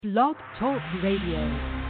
Blog Talk Radio.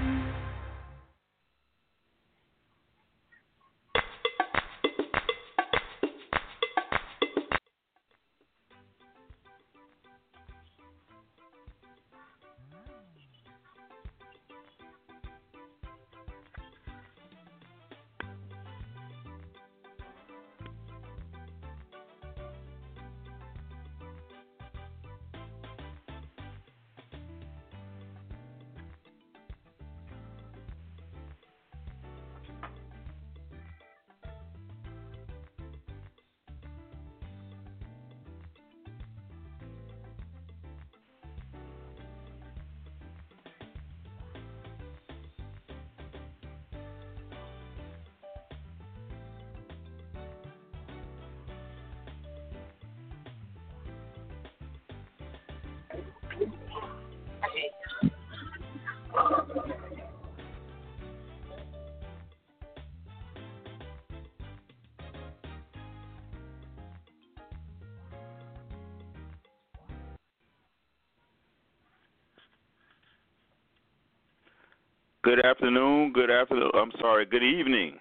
Good evening.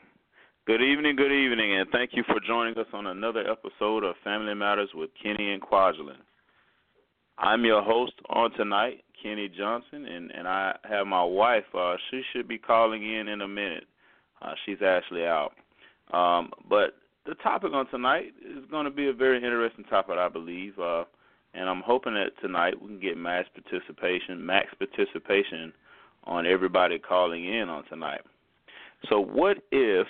Good evening, and thank you for joining us on another episode of Family Matters with Kenny and Kwajalein. I'm your host on tonight, Kenny Johnson, and I have my wife. She should be calling in a minute. She's actually out. But the topic on tonight is going to be a very interesting topic, I believe, and I'm hoping that tonight we can get max participation on everybody calling in on tonight. So what if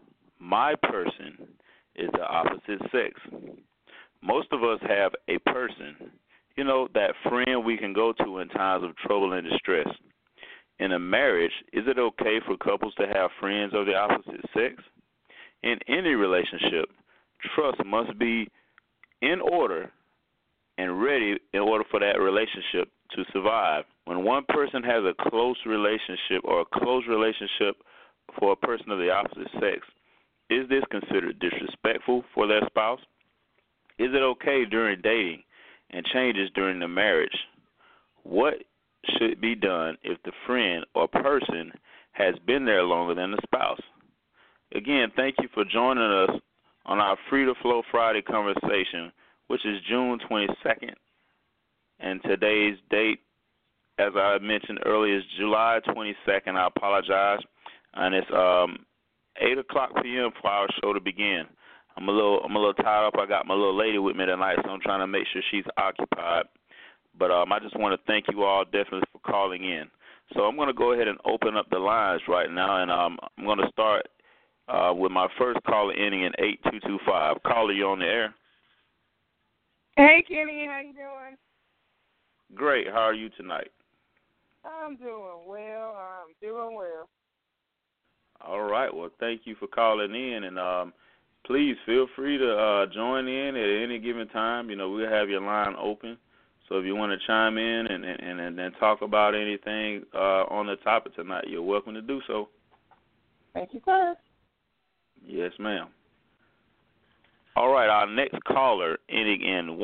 my person is the opposite sex? Most of us have a person, that friend we can go to in times of trouble and distress. In a marriage, is it okay for couples to have friends of the opposite sex? In any relationship, trust must be in order and ready in order for that relationship to survive. When one person has a close relationship or a close relationship for a person of the opposite sex, is this considered disrespectful for their spouse? Is it okay during dating and changes during the marriage? What should be done if the friend or person has been there longer than the spouse? Again, thank you for joining us on our Free to Flow Friday conversation, which is June 22nd, and today's date, as I mentioned earlier, is July 22nd. I apologize. And it's 8 o'clock p.m. for our show to begin. I'm a little tied up. I got my little lady with me tonight, so I'm trying to make sure she's occupied. But I just want to thank you all definitely for calling in. So I'm going to go ahead and open up the lines right now, and I'm going to start with my first caller ending in 8225. Caller, you on the air? Hey, Kenny, how you doing? Great. How are you tonight? I'm doing well. All right. Well, thank you for calling in, and please feel free to join in at any given time. We'll have your line open. So if you want to chime in and talk about anything on the topic tonight, you're welcome to do so. Thank you, sir. Yes, ma'am. All right. Our next caller ending in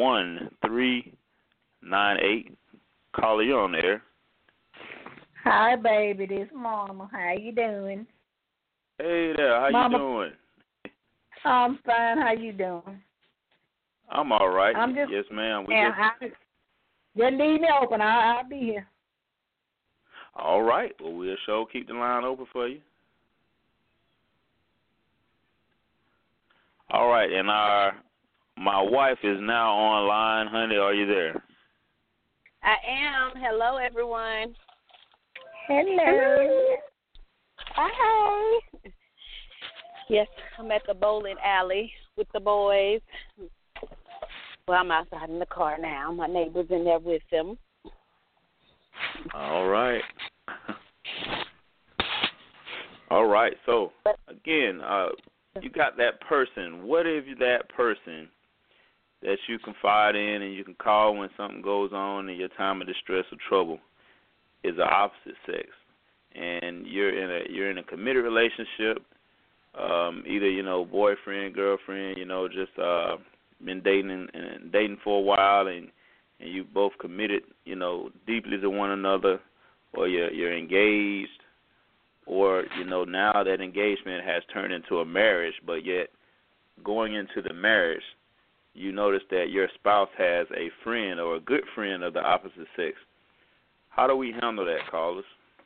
1398. Caller, you're on there. Hi, baby. This Mama. How you doing? Hey there. How Mama, you doing? I'm fine. How you doing? I'm all right. I'm just, yes, ma'am. Just leave me open. I'll be here. All right. Well, we'll sure keep the line open for you. All right. And my wife is now online. Honey, are you there? I am. Hello, everyone. Hello. Hi. Yes, I'm at the bowling alley with the boys. Well, I'm outside in the car now. My neighbor's in there with them. All right. All right. So, again, you got that person. What if that person that you confide in and you can call when something goes on in your time of distress or trouble is the opposite sex, and you're in a committed relationship, either boyfriend, girlfriend, just been dating for a while, and you both committed, deeply to one another, or you're engaged, or now that engagement has turned into a marriage, but yet going into the marriage, you notice that your spouse has a friend or a good friend of the opposite sex. How do we handle that, callers?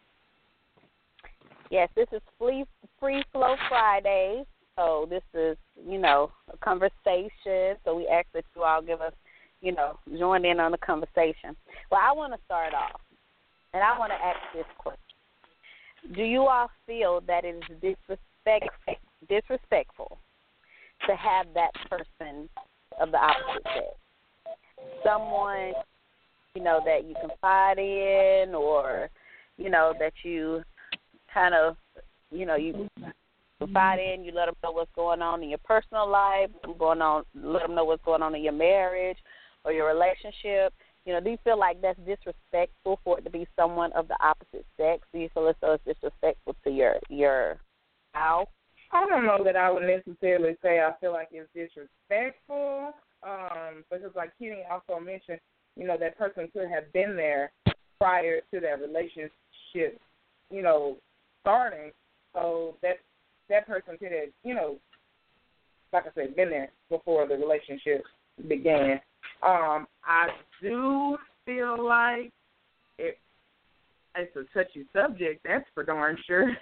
Yes, this is Free Flow Friday. So this is, a conversation. So we ask that you all give us, join in on the conversation. Well, I want to start off, and I want to ask this question. Do you all feel that it is disrespectful to have that person of the opposite sex? Someone, that you confide in, or, that you kind of, you confide in, you let them know what's going on in your personal life, let them know what's going on in your marriage or your relationship. Do you feel like that's disrespectful for it to be someone of the opposite sex? Do you feel as though it's disrespectful to your spouse? I don't know that I would necessarily say I feel like it's disrespectful, because like Kenny also mentioned, that person could have been there prior to that relationship, starting. So that person could have, like I said, been there before the relationship began. I do feel like it's a touchy subject, that's for darn sure.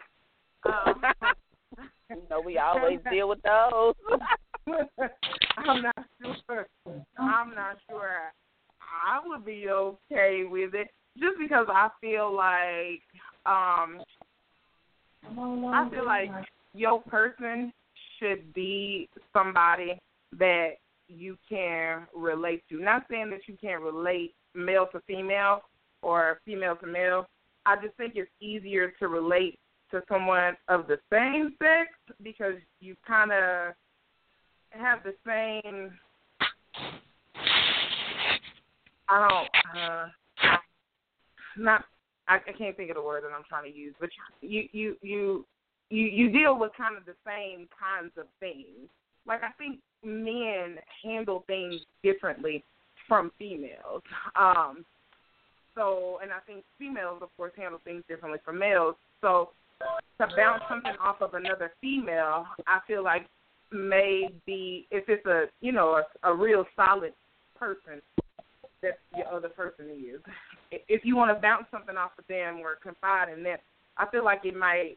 We always deal with those. I'm not sure I would be okay with it, just because I feel like your person should be somebody that you can relate to. Not saying that you can't relate male to female or female to male. I just think it's easier to relate to someone of the same sex because you kind of have the same. I can't think of the word that I'm trying to use, but you deal with kind of the same kinds of things. Like, I think men handle things differently from females. And I think females, of course, handle things differently from males. So to bounce something off of another female, I feel like maybe if it's a real solid person that your other person is. If you want to bounce something off of them or confide in them, I feel like it might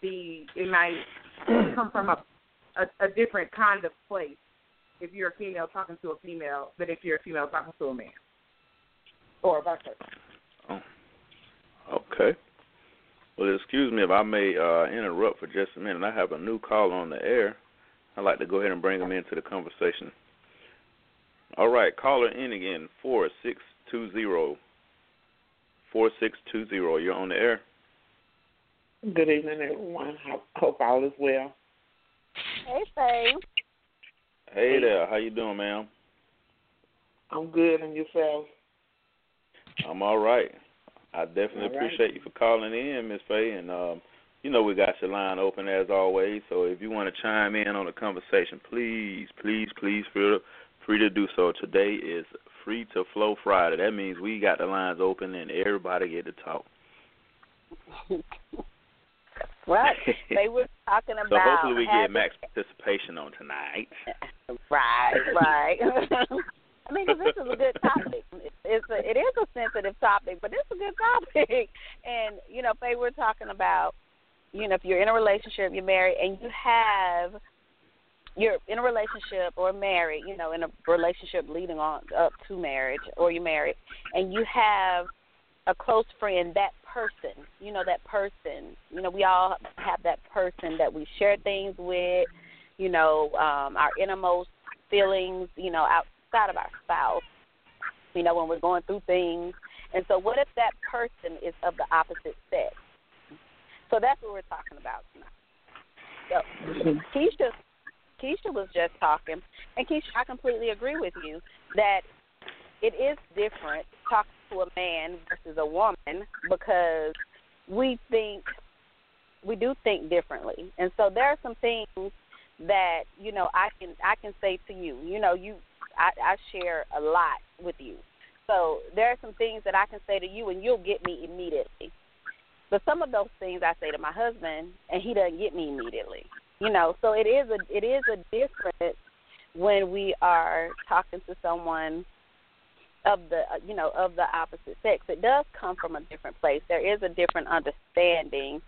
come from a different kind of place if you're a female talking to a female than if you're a female talking to a man. Or vice versa. Oh, okay. Well, excuse me if I may interrupt for just a minute. I have a new caller on the air. I'd like to go ahead and bring him into the conversation. All right, caller in again, 4620. 4620, you're on the air. Good evening, everyone. Hope all is well. Hey, Faye. Hey there. How you doing, ma'am? I'm good, and yourself? I'm all right. I definitely appreciate you for calling in, Miss Faye, and we got your line open as always. So if you want to chime in on the conversation, please feel free to do so. Today is Free to Flow Friday. That means we got the lines open and everybody get to talk. Right. They were talking about. So hopefully we get max participation on tonight. Right. I mean, 'cause this is a good topic. It is a sensitive topic, but it's a good topic. And, Faye, we're talking about, if you're in a relationship, you're married, and you're in a relationship or married, in a relationship leading on up to marriage, or you're married, and you have a close friend, that person, we all have that person that we share things with, our innermost feelings, outside of our spouse, when we're going through things. And so what if that person is of the opposite sex? So that's what we're talking about tonight. So Keisha was just talking, and Keisha, I completely agree with you that it is different talking to a man versus a woman because we do think differently. And so there are some things that, I can say to you, I share a lot with you. So there are some things that I can say to you and you'll get me immediately. But some of those things I say to my husband and he doesn't get me immediately. You know, so it is a difference when we are talking to someone of the of the opposite sex. It does come from a different place. There is a different understanding.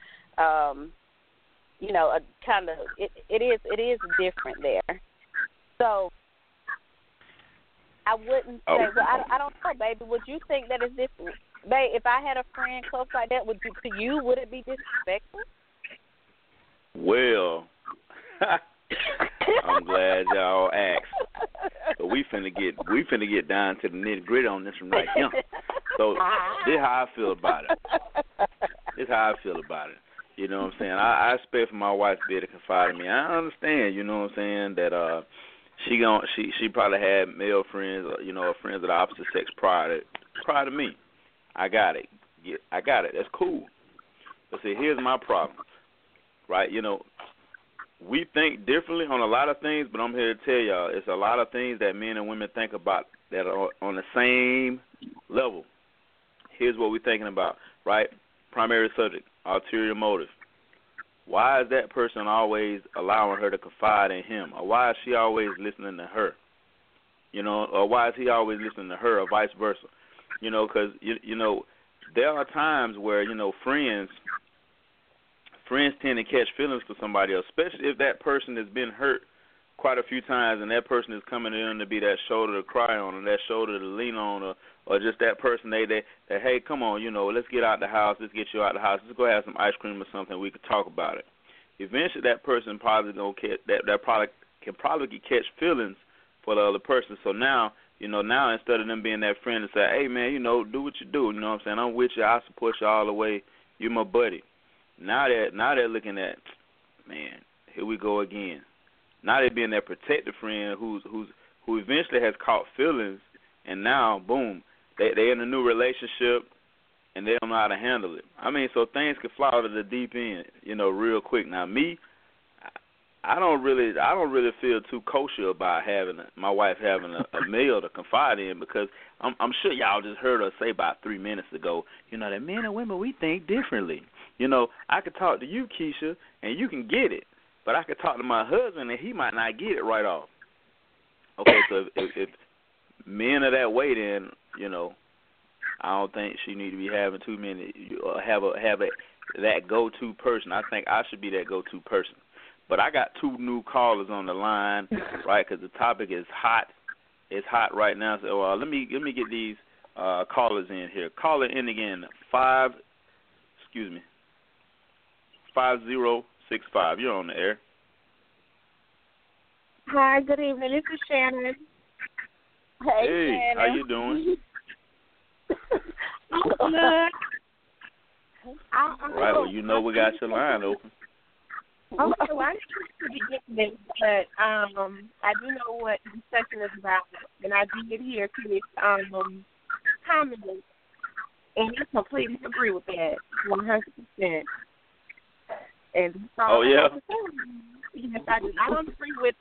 A kind of it is different there. So I wouldn't say. Well, I don't know, baby. Would you think that it's different, babe? If I had a friend close like that, would it be disrespectful? Well, I'm glad y'all asked. So we finna get down to the nitty gritty on this one right here. So this is how I feel about it. You know what I'm saying? I expect for my wife to be able to confide in me. I understand, you know what I'm saying, that she probably had male friends, friends of the opposite sex prior to me. I got it. That's cool. But see, here's my problem, right? You know, we think differently on a lot of things, but I'm here to tell y'all, it's a lot of things that men and women think about that are on the same level. Here's what we're thinking about, right? Primary subject, ulterior motive. Why is that person always allowing her to confide in him? Or why is she always listening to her? You know, or why is he always listening to her, or vice versa? You know, because, there are times where, friends tend to catch feelings for somebody else, especially if that person has been hurt quite a few times and that person is coming in to be that shoulder to cry on or that shoulder to lean on or just that person that hey, come on, let's get out the house, let's get you out the house, let's go have some ice cream or something, we could talk about it. Eventually that person probably can catch feelings for the other person. So now, now instead of them being that friend and say, hey man, do what you do, you know what I'm saying, I'm with you, I support you all the way, you're my buddy. Now they're looking at, man, here we go again. Now they're being that protective friend who eventually has caught feelings, and now boom, they're in a new relationship, and they don't know how to handle it. I mean, so things can fly out of the deep end, real quick. Now me, I don't really feel too kosher about my wife having a male to confide in, because I'm sure y'all just heard her say about 3 minutes ago, that men and women, we think differently. I could talk to you, Keisha, and you can get it, but I could talk to my husband and he might not get it right off. Okay, so if men are that way, then I don't think she need to be having too many. Have that go-to person. I think I should be that go-to person. But I got 2 new callers on the line, right? Because the topic is hot. It's hot right now. So let me get these callers in here. Caller in again 5065. You're on the air. Hi, good evening. This is Shannon. Hey, Shannon. How you doing? I'm good. Right, well, we got your line open. Okay, well, I didn't to begin this, but I do know what the session is about, and I did hear Kenny's comments, and I completely agree with that, 100%. And so, oh yeah. Yes, I do. I don't agree with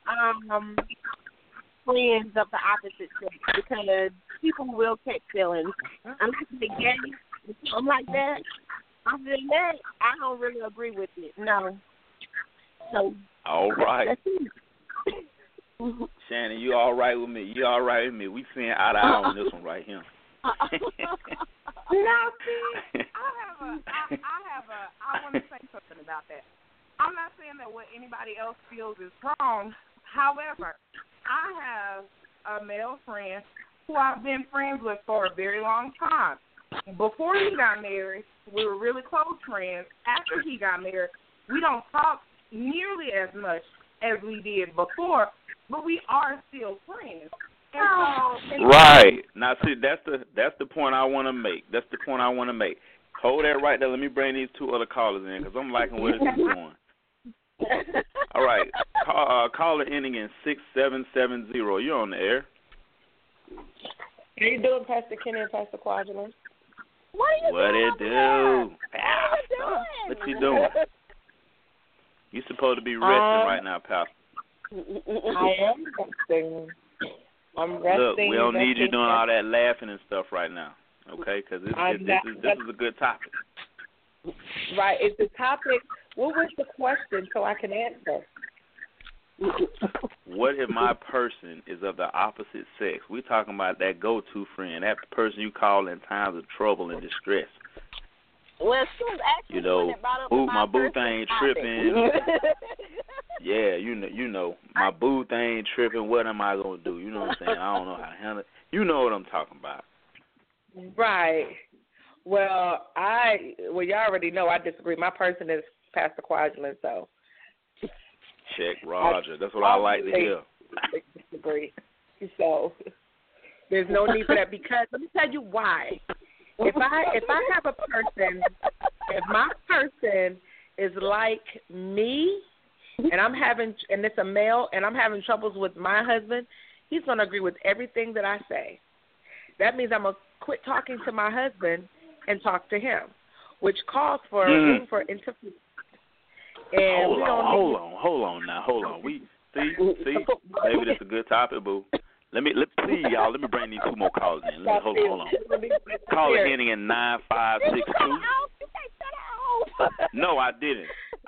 friends of the opposite sex, because people will catch feelings. Unless they're gay or something like that. Other than that, I don't really agree with it. No. So. All right. Shannon, you all right with me? You all right with me? We seeing eye to eye on this one right here. Now, see, I want to say something about that. I'm not saying that what anybody else feels is wrong. However, I have a male friend who I've been friends with for a very long time. Before he got married, we were really close friends. After he got married, we don't talk nearly as much as we did before, but we are still friends. Right. Now, see, that's the point I want to make. Hold that right there. Let me bring these 2 other callers in, because I'm liking where this is going. All right. Caller ending in 6770. You're on the air. How you doing, Pastor Kenny and Pastor Quadrant? What it do? What you doing? You supposed to be resting right now, Pastor. I am resting. I'm resting. Look, we don't need you doing all that laughing and stuff right now, okay? Because this is a good topic. Right. It's the topic. What was the question so I can answer? What if my person is of the opposite sex? We're talking about that go-to friend, that person you call in times of trouble and distress. Well, she was actually brought up my boo thing tripping. Yeah, you know, my boo thing tripping. What am I gonna do? You know what I'm saying? I don't know how to handle it. You know what I'm talking about. Right. Well, you already know I disagree. My person is Pastor Quadrant, so. Check Roger. That's what I like to hear. I disagree. So there's no need for that because let me tell you why. If I have a person, if my person is like me, and it's a male, and I'm having troubles with my husband, he's gonna agree with everything that I say. That means I'm gonna quit talking to my husband and talk to him, which calls for room for interference. And hold on now. We see, maybe that's a good topic, boo. Please, y'all, let me bring these two more calls in. Hold on. Call it ending in 9562. No, I didn't.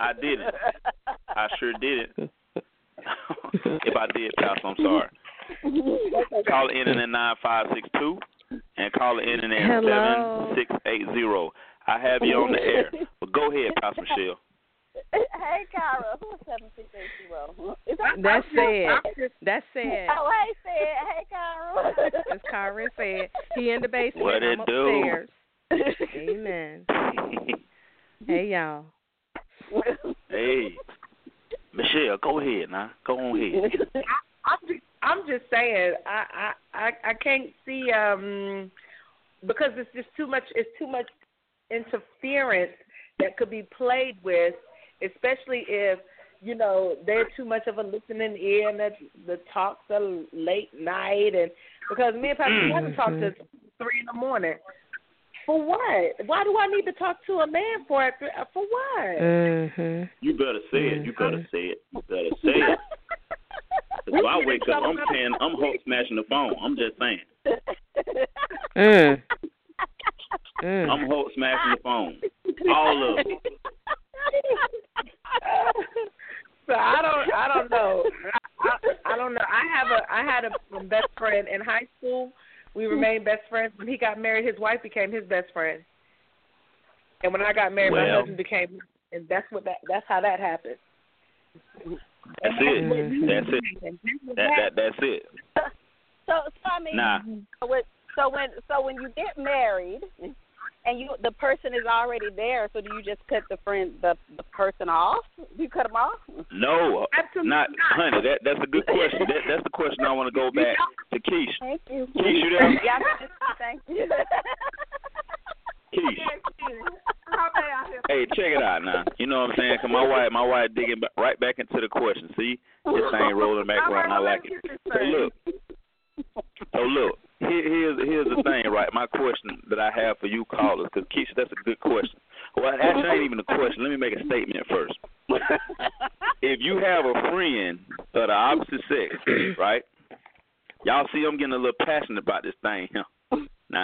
I sure didn't. If I did, Pastor, I'm sorry. Call it ending in 9562 and call it ending in 7680. I have you on the air. But go ahead, Pastor Michelle. Hey, Kyra. Who's 7680? That's Said. Oh, hey, Said. Hey, Kyra. That's Kyra Said. He in the basement. What it I'm do? upstairs. Amen. Hey, y'all. Hey, Michelle, go ahead now. Go on ahead. I'm just saying I can't see because it's just too much. It's too much interference that could be played with, especially if they're too much of a listening ear and that the talks are late night and because me and Pastor haven't talked to 3 a.m. For what? Why do I need to talk to a man for what? Mm-hmm. You better say it. You better say it. If I wake up, I'm Hulk smashing the phone. I'm just saying. I'm Hulk smashing the phone. All of them. So I don't know. I don't know. I had a best friend in high school. We remained best friends. When he got married, his wife became his best friend. And when I got married, my husband became. And that's how that happened. That's it. That's it. So I mean, so when you get married, and the person is already there, so do you just cut the person off? Do you cut them off? No, not honey. That's a good question. That's the question I want to go back to Keish. Thank you. Keish, you there? Yeah, thank you. Keish. Hey, check it out now. You know what I'm saying? Cause my wife digging right back into the question. See, this thing rolling back around. I like it. So look. Here's the thing, right? My question that I have for you callers, because Keisha, that's a good question. Well, actually, ain't even a question. Let me make a statement first. If you have a friend of the opposite sex, right? Y'all see, I'm getting a little passionate about this thing, Nah.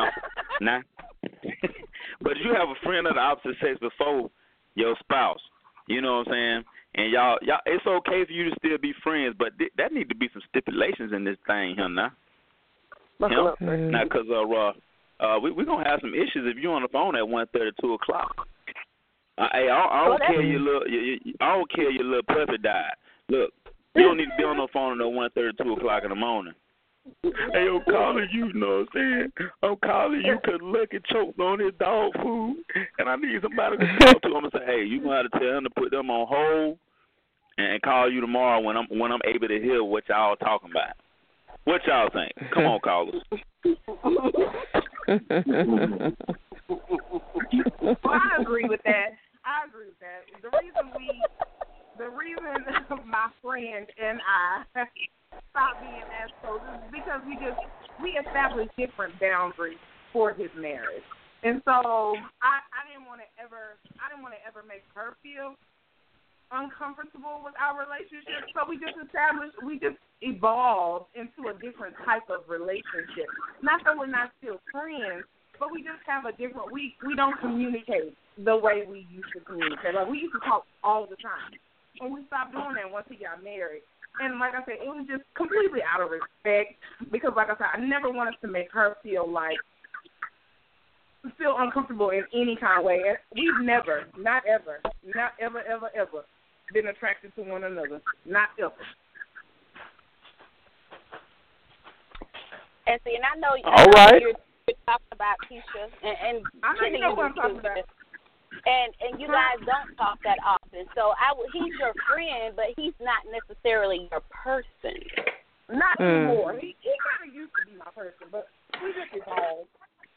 But if you have a friend of the opposite sex before your spouse, you know what I'm saying? And y'all, it's okay for you to still be friends, but that need to be some stipulations in this thing, now. Now, because we're going to have some issues if you're on the phone at 1:30, 2 o'clock. Hey, I don't care I don't care your little puppy died. Look, you don't need to be on the phone at 1:30, 2 o'clock in the morning. Hey, I'm calling you, you know what I'm saying? I'm calling you because Lucky choked on his dog food, and I need somebody to talk to him and say, hey, you're going to have to tell him to put them on hold and call you tomorrow when I'm able to hear what y'all talking about. What y'all think? Come on, callers. Well, I agree with that. The reason my friend and I stopped being as close is because we established different boundaries for his marriage, and so I didn't want to ever make her feel uncomfortable with our relationship, so we just evolved into a different type of relationship. Not that we're not still friends, but we just have a different, we don't communicate the way we used to communicate. Like, we used to talk all the time, and we stopped doing that once he got married. And like I said, it was just completely out of respect, because like I said, I never wanted to make her feel uncomfortable in any kind of way. We've never, not ever, been attracted to one another. Not ever. And see, and I know, you're talking about Keisha, and I know you know what I'm talking about. And you guys don't talk that often. So he's your friend, but he's not necessarily your person. Not anymore. He kind of used to be my person, but we just evolved.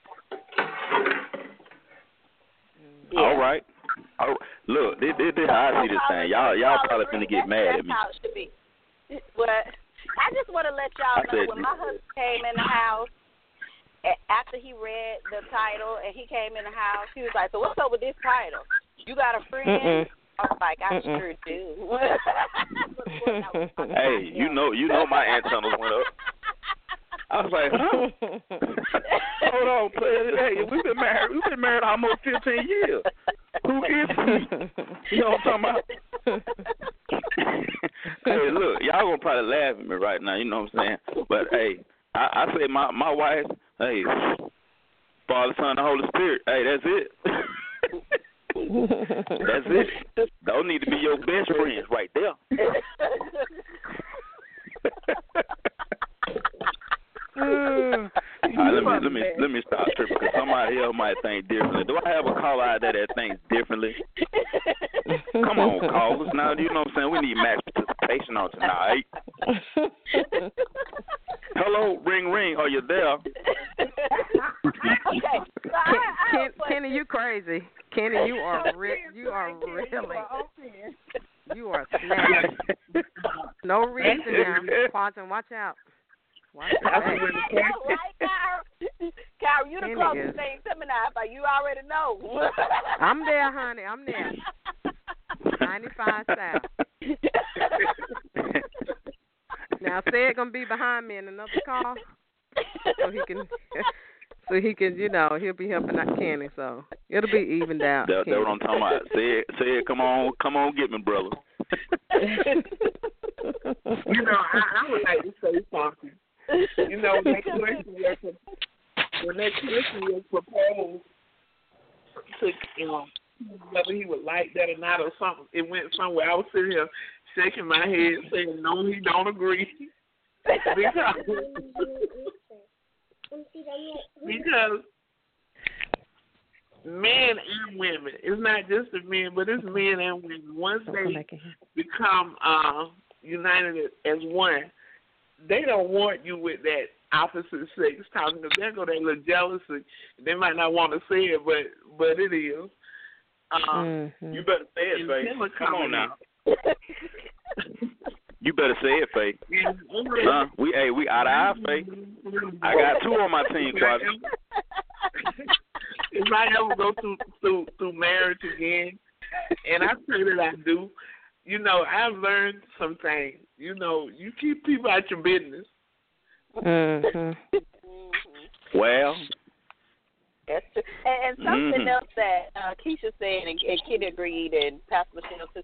Yeah. All right. Look, this how I see this thing. Y'all probably finna get mad at me. That's how it should be. But I just want to let y'all know, when my husband came in the house, after he read the title and he came in the house, he was like, "So what's up with this title? You got a friend?" I was like, "I sure do." Hey, you know my antennas went up. I was like, huh? Hold on, player. Hey, we've been married almost 15 years. Who is he? You know what I'm talking about? Hey, look, y'all gonna probably laugh at me right now. You know what I'm saying? But hey, I say my wife. Hey, Father, Son, and Holy Spirit. Hey, that's it. That's it. Those need to be your best friends right there. Let me stop tripping, because somebody else might think differently. Do I have a caller out there that thinks differently? Come on, callers. Now, you know what I'm saying? We need max participation on tonight. Hello, ring, ring. Are you there? Kenny, you crazy. Kenny, you are really. You are snapping. No reason now. Quantum, watch out. Kyle, you the closest thing to me now, but you already know. I'm there, honey. I'm there. 95 South. Now, Sid gonna be behind me in another car, so he can, he'll be helping out Kenny, so it'll be evened out. That's what I'm talking about. Sid, come on, get me, brother. I would like to say something. When that question was proposed to whether he would like that or not or something, it went somewhere. I was sitting here shaking my head saying, no, he don't agree. Because men and women, it's not just the men, but it's men and women. Once they become united as one, they don't want you with that opposite sex talking, because there go that little jealousy. They might not want to say it, but it is. You better say it, Faye. Come on now. You better say it, Faye. We out of our Faye. I got two on my team, Charlie. If I ever go through marriage again, and I pray that I do, I've learned some things. You keep people out your business. Well, that's true. And something else that Keisha said, and Kitty agreed, and Pastor Michelle too.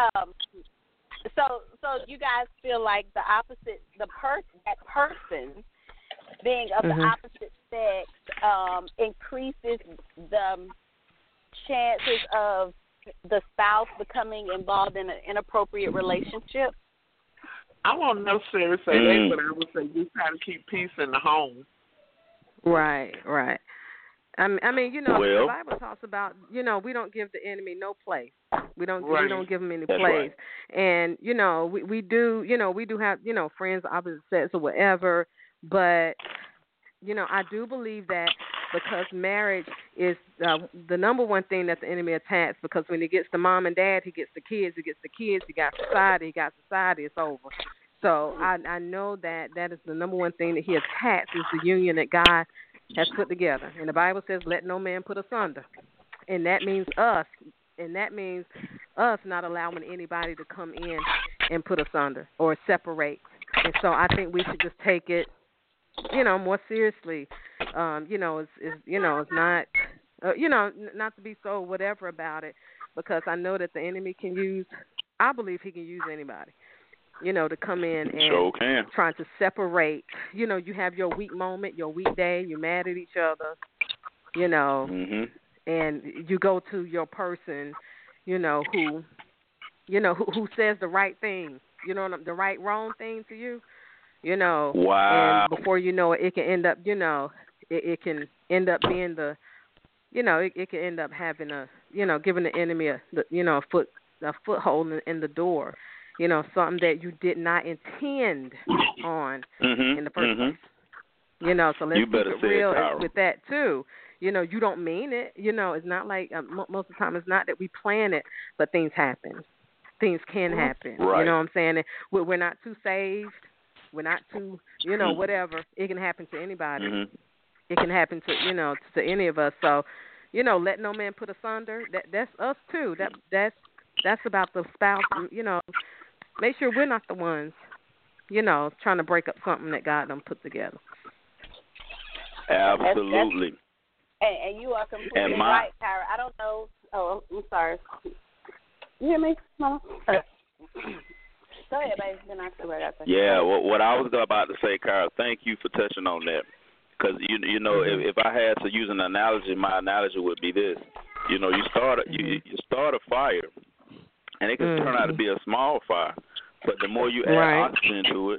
So you guys feel like the opposite, that person being of the opposite sex increases the chances of the spouse becoming involved in an inappropriate relationship? I won't necessarily say that, but I would say just try to keep peace in the home. Right. I mean, the Bible talks about, we don't give the enemy no place. We don't give him any place. Right. And, we do have, friends of opposite sex or whatever, but, I do believe that because marriage is the number one thing that the enemy attacks, because when he gets the mom and dad, he gets the kids, he got society, it's over. So I know that is the number one thing that he attacks, is the union that God has put together. And the Bible says, let no man put asunder. And that means us. And that means us not allowing anybody to come in and put us under or separate. And so I think we should just take it, more seriously. It's not, not to be so whatever about it, because I know that the enemy I believe he can use anybody, to come in and trying to separate. You have your weak moment, your weak day, you're mad at each other, and you go to your person, who says the right thing, the right wrong thing to you, Wow. And before you know it, it can end up, it can end up being the, it can end up having giving the enemy a foothold in the door, something that you did not intend on in the first place. So let's keep it real with that too. You don't mean it. It's not like most of the time it's not that we plan it, but things happen. Things can happen. Right. You know what I'm saying? And we're not too saved. We're not too, whatever. It can happen to anybody. It can happen to, to any of us. So, let no man put us under. That's us too. That's about the spouse. Make sure we're not the ones, trying to break up something that God done put together. Absolutely. And you are completely right, Kyra. I don't know. Oh, I'm sorry. You hear me, Mama? Go ahead, baby. Then I see what I got to say. Yeah, what I was about to say, Kyra, thank you for touching on that. Because, if I had to use an analogy, my analogy would be this. You start a fire, and it can turn out to be a small fire. But the more you add oxygen to it,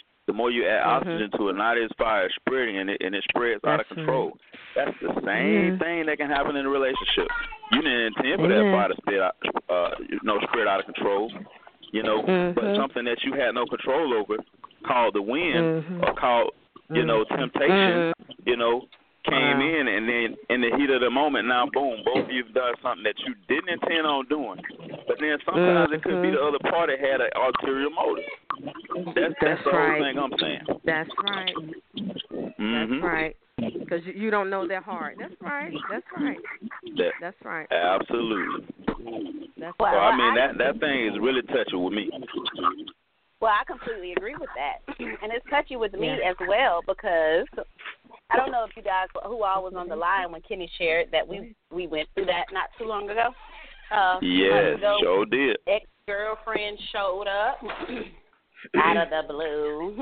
now this fire is spreading, and it spreads out of control. That's the same thing that can happen in a relationship. You didn't intend for that fire to spread out of control. But something that you had no control over, called the wind or called, temptation, came in, and then in the heat of the moment, now boom, both of you've done something that you didn't intend on doing. But then sometimes it could be the other party had an ulterior motive. That's the whole thing I'm saying. That's right. That's right. Because you don't know their heart. That's right. That's right. Absolutely. That's so, that thing is really touchy with me. Well, I completely agree with that. And it's touchy with me as well, because I don't know if you guys, who all was on the line when Kenny shared that we went through that not too long ago. Yes, sure did. Ex-girlfriend showed up out of the blue.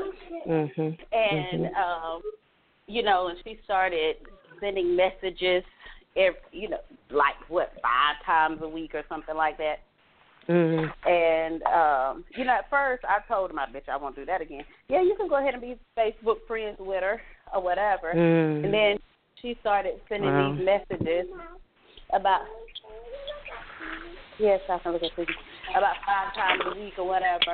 And, and she started sending messages, like, 5 times a week or something like that. And, at first I told my bitch I won't do that again. Yeah, you can go ahead and be Facebook friends with her or whatever. And then she started sending these messages about, yes, I can look at this, about 5 times a week or whatever.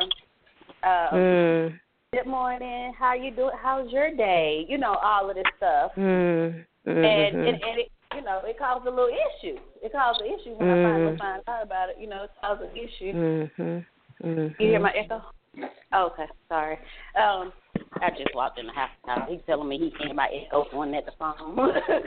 Good morning, how you doing? How's your day? All of this stuff. And it, it caused a little issue. It caused an issue when I finally found out about it. It caused an issue. You hear my echo? Okay, sorry. I just walked in the house. He's telling me he heard my echo going at the phone.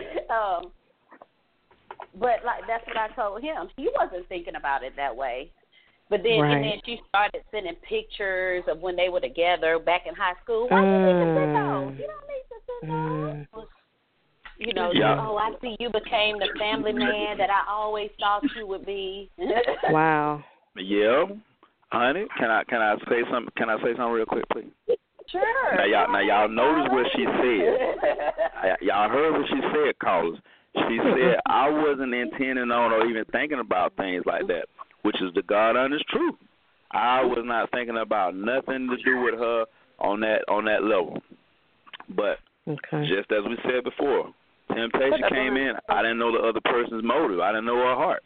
But that's what I told him. He wasn't thinking about it that way. But then, and then she started sending pictures of when they were together back in high school. Why do you need to send those? You don't need to send those. I see you became the family man that I always thought you would be. Wow. Yeah, honey, can I say something? Can I say something real quick, please? Sure. Now y'all notice what she said. Y'all heard what she said, callers. She said I wasn't intending on or even thinking about things like that, which is the God honest truth. I was not thinking about nothing to do with her on that level. But just as we said before, temptation came in. I didn't know the other person's motive. I didn't know her heart.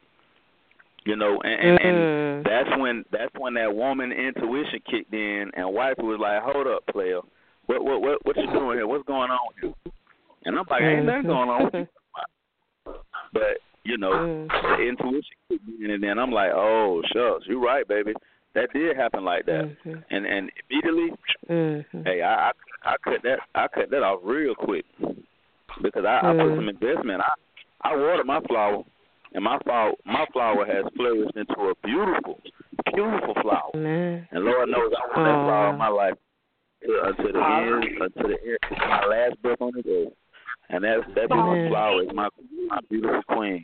And that's when that woman intuition kicked in, and wife was like, "Hold up, player, what you doing here? What's going on here?" And I'm like, "Ain't nothing going on with you." But the intuition kicked in, and then I'm like, "Oh shucks, you're right, baby. That did happen like that." And immediately, hey, I cut that off real quick because I put some investment. I watered my flower. and my flower has flourished into a beautiful, beautiful flower. Amen. And Lord knows I want that flower in my life until the end, my last breath on the earth. And that beautiful flower is my beautiful queen.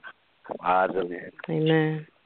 Amen.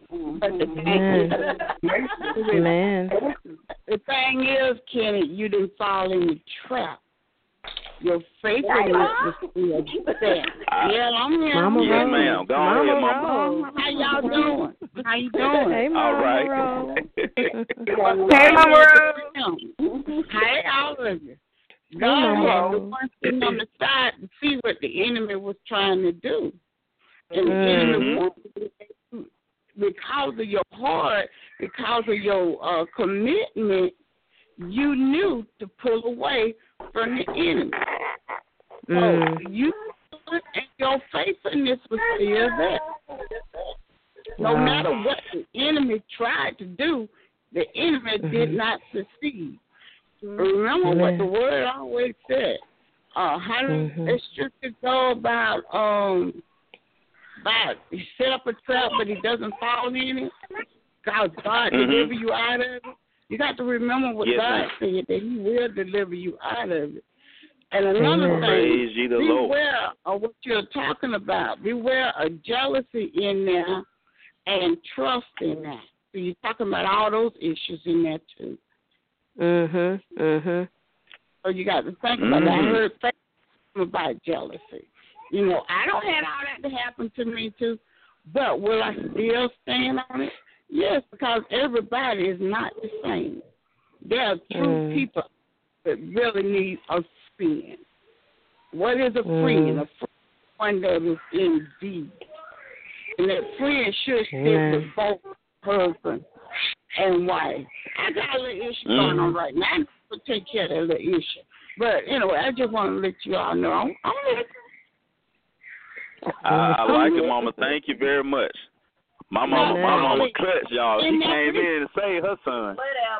Amen. The thing is, Kenny, you didn't fall in the trap. Your faithfulness was still there. Yeah, I'm here. Mama yes, ma'am. Go Mama ahead, Mama. How y'all doing? How you doing? Hey, Mama. All right. Hey, Mama Rose. Hey, all of you. God had the one thing on the side to see what the enemy was trying to do. And the enemy wanted to, because of your heart, because of your commitment, you knew to pull away from the enemy. So you and your faithfulness was still there. No matter what the enemy tried to do, the enemy did not succeed. Remember what the word always said. How it's just to go about he set up a trap, but he doesn't fall in it. God deliver you out of it. You got to remember what God said, that he will deliver you out of it. And another thing, beware of what you're talking about. Beware of jealousy in there and trust in that. So you're talking about all those issues in there too. So you got to think about that. I heard about jealousy. You know, I don't have all that to happen to me too, but will I still stand on it? Yes, because everybody is not the same. There are true people that really need a friend. What is a friend? A friend is one that is in deed. And that friend should stick with both husband and wife. I got a little issue going on right now. I'm going to take care of that little issue. But anyway, I just want to let you all know I'm I like it, Mama. Thank you very much. My mama clutch, y'all. She came in and saved her son.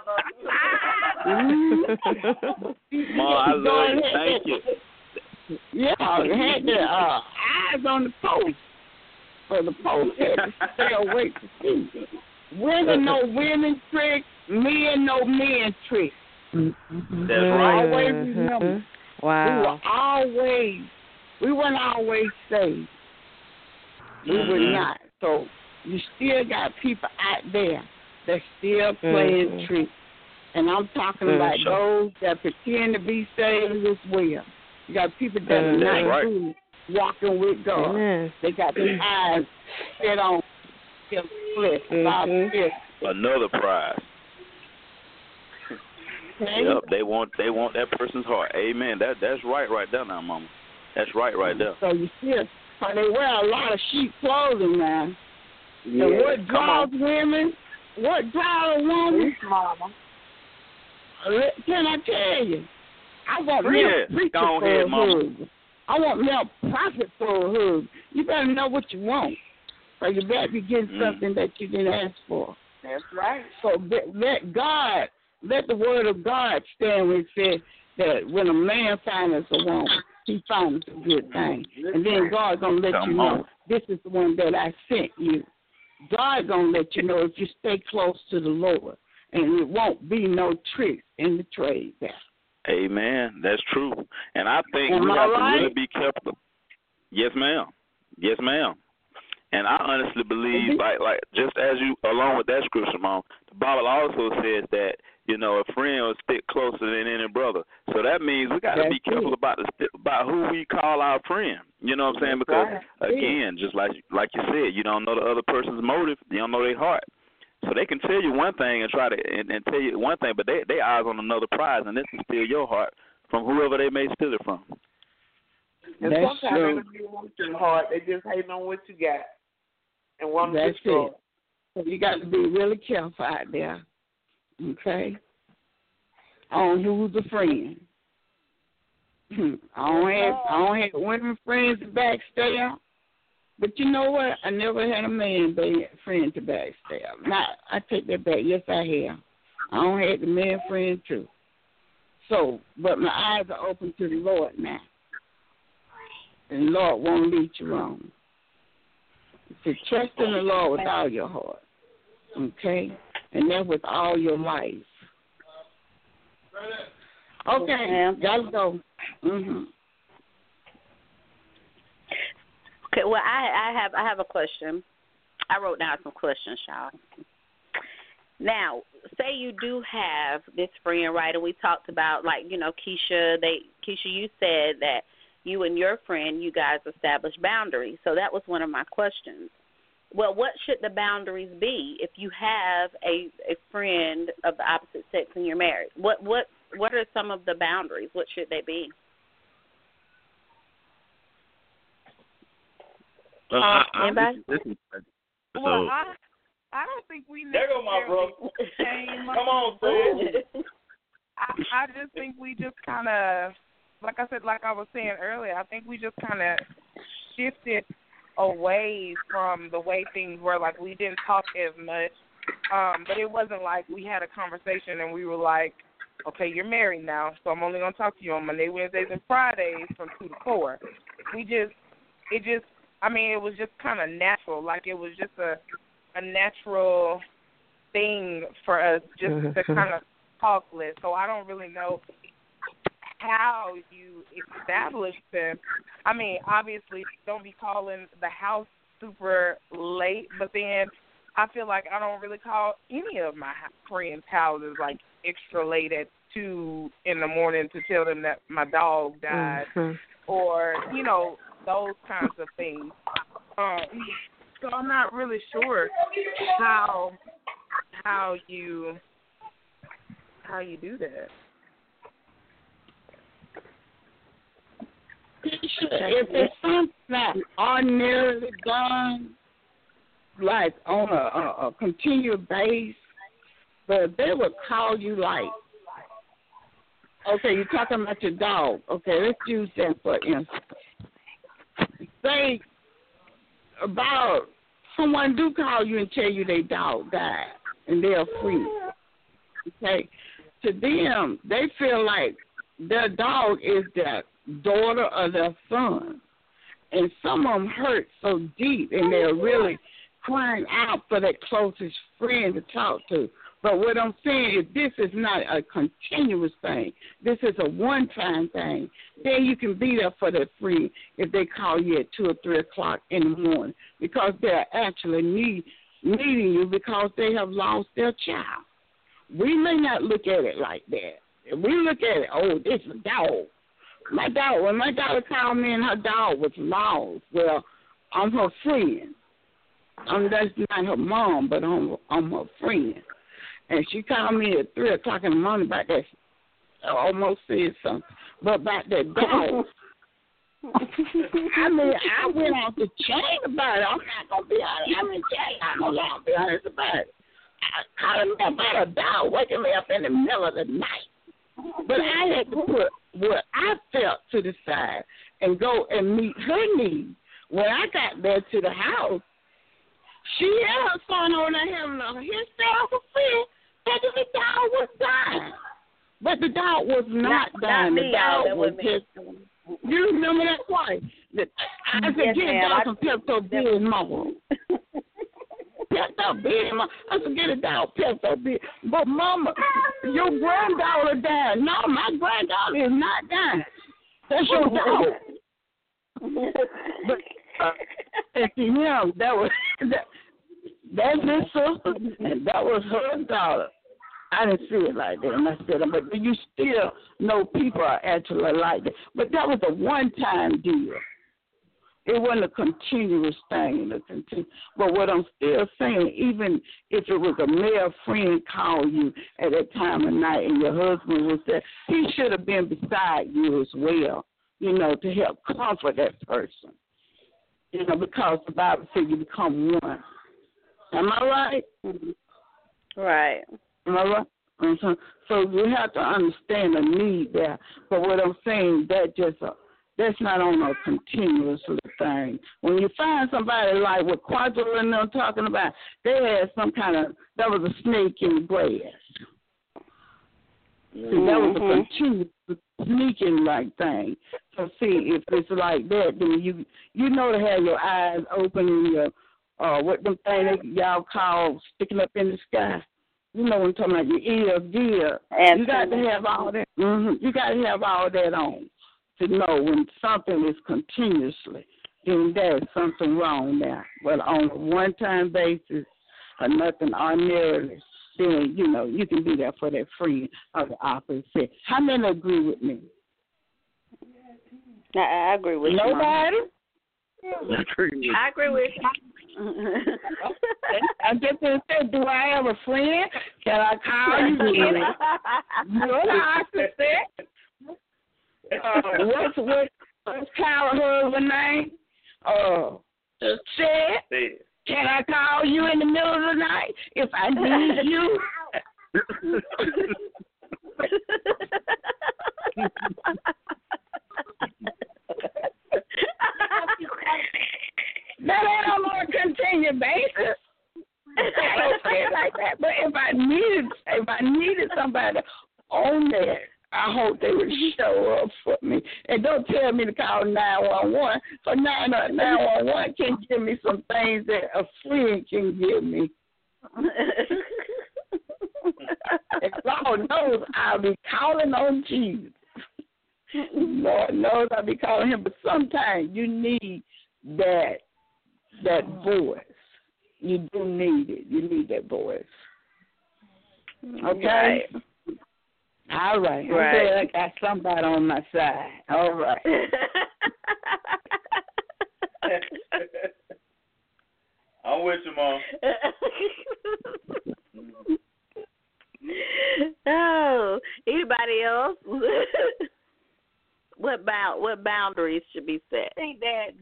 Mama, I love you. Thank you. Yeah, had the eyes on the post. So the post had to stay awake to see. Women know women tricks, men know men tricks. That's right. Always remember. Wow. We weren't always saved. We were not. So you still got people out there that still playing tricks. And I'm talking about those that pretend to be saved as well. You got people that are not truly walking with God. They got their eyes set on their flesh. Another prize. Okay. Yep, they want that person's heart. Amen. That's right there now, Mama. That's right there. So you see, they wear a lot of cheap clothing now. Yeah. And what draws women? What draws a woman? Mama. Can I tell you? I want me a preacher for a husband. I want me a prophet for a husband. You better know what you want. So you better be getting something that you didn't ask for. That's right. So let the word of God stand where it says that when a man finds a woman, he finds a good thing. And then God's going to let you know, this is the one that I sent you. God's going to let you know if you stay close to the Lord. And it won't be no tricks in the trade there. Amen. That's true. And I think we have to really be careful. Yes, ma'am. Yes, ma'am. And I honestly believe, like just as you, along with that scripture, Mom, the Bible also says that, you know, a friend will stick closer than any brother. So that means we got to be careful about who we call our friend. You know what I'm saying? Because, again, just like you said, you don't know the other person's motive. You don't know their heart. So they can tell you one thing and try to and tell you one thing, but they eyes on another prize, and this can steal your heart from whoever they may steal it from. And sometimes they don't even want your heart. They just hating on what you got and want to destroy. So you got to be really careful out there, okay, on who's a friend. I don't have women friends to backstab. But you know what? I never had a man friend to backstab. Now, I take that back. Yes, I have. I don't have the man friend too. So, but my eyes are open to the Lord now. And the Lord won't lead you wrong. To trust in the Lord with all your heart. Okay? And that with all your life. Okay, gotta go. Mhm. Okay, well, I have a question. I wrote down some questions, y'all. Now, say you do have this friend, right? And we talked about, like, you know, Keisha, you said that you and your friend, you guys established boundaries. So that was one of my questions. Well, what should the boundaries be if you have a friend of the opposite sex and you're married? What are some of the boundaries? What should they be? Anybody? Well, I don't think we necessarily. There go my bro. Come on, Fred. I just think we just kind of, like I was saying earlier, I think we just kind of shifted away from the way things were. Like, we didn't talk as much, but it wasn't like we had a conversation and we were like, okay, you're married now, so I'm only going to talk to you on Monday, Wednesdays, and Fridays from 2 to 4. It was just kind of natural. Like, it was just a natural thing for us just to kind of talk less. So I don't really know how you establish them. I mean, obviously, don't be calling the house super late, but then I feel like I don't really call any of my friends' houses, like, extra late at 2 in the morning to tell them that my dog died or, you know, those kinds of things. So I'm not really sure how you do that. If it's something that ordinarily done, like on a continual base, but they would call you like, okay, you're talking about your dog. Okay, let's use that for instance. Say about someone do call you and tell you their dog died and they're free. Okay, to them, they feel like their dog is their daughter or their son, and some of them hurt so deep and they're really crying out for that closest friend to talk to. But what I'm saying is this is not a continuous thing. This is a one-time thing. Then you can be there for that friend if they call you at 2 or 3 o'clock in the morning because they're actually needing you because they have lost their child. We may not look at it like that. If we look at it, oh, this is a dog. When my daughter called me and her dog was lost, well, I'm her friend. That's not her mom, but I'm her friend. And she called me at 3 o'clock in the morning about that. I almost said something, but about that dog. I mean, I went off the chain about it. I'm not going to be honest. I'm not going to be honest about it. I called me about a dog waking me up in the middle of the night. But I had to put what I felt to the side and go and meet her needs. When I got there to the house, she and her son over there having a hysterical fit that the dog was dying. But the dog was not dying. The dog was just... You remember that twice? I said, yes, get a dog some Pepto-Bismol, Mama. Pepto-Bismol, Mama. I said, get a dog Pepto-Bismol. But, Mama, your granddaughter died. No, my granddaughter is not dying. That's your dog. But, and to him, that's his sister, and that was her daughter. I didn't see it like that. And I said, but you still know people are actually like that. But that was a one-time deal. It wasn't a continuous thing. But what I'm still saying, even if it was a male friend called you at that time of night and your husband was there, he should have been beside you as well, you know, to help comfort that person. You know, because the Bible says you become one. Am I right? Right. Am I right? Mm-hmm. So you have to understand the need there. But what I'm saying, that's not on a continuous thing. When you find somebody like what Quadro and them talking about, they had some kind of, that was a snake in the grass. See, that was a continuous sneaking like thing. So see, if it's like that, then you know to have your eyes open and your what them things y'all call sticking up in the sky. You know what I'm talking about, your ears, gear. You got to have all that. You got to have all that on to know when something is continuously, then there's something wrong there. But on a one-time basis or nothing ordinarily, then, you know, you can be there for that friend of the opposite sex. How many agree with me? I agree with Nobody? you. I agree with you. I just said, do I have a friend? Can I call you? You know the opposite sex. What's Carol husband's name? Said. Can I call you in the middle of the night if I need you? That ain't on a continued basis. I don't say it like that. But if I needed somebody on there, I hope they would show up for me. And don't tell me to call 911. So 911 can give me some things that a friend can give me. And Lord knows I'll be calling on Jesus. Lord knows I'll be calling him. But sometimes you need that voice. You do need it. You need that voice. Okay? Right. All right. Right. I got somebody on my side. All right. I'm with you, Mom. Oh, anybody else? What boundaries should be set? I think that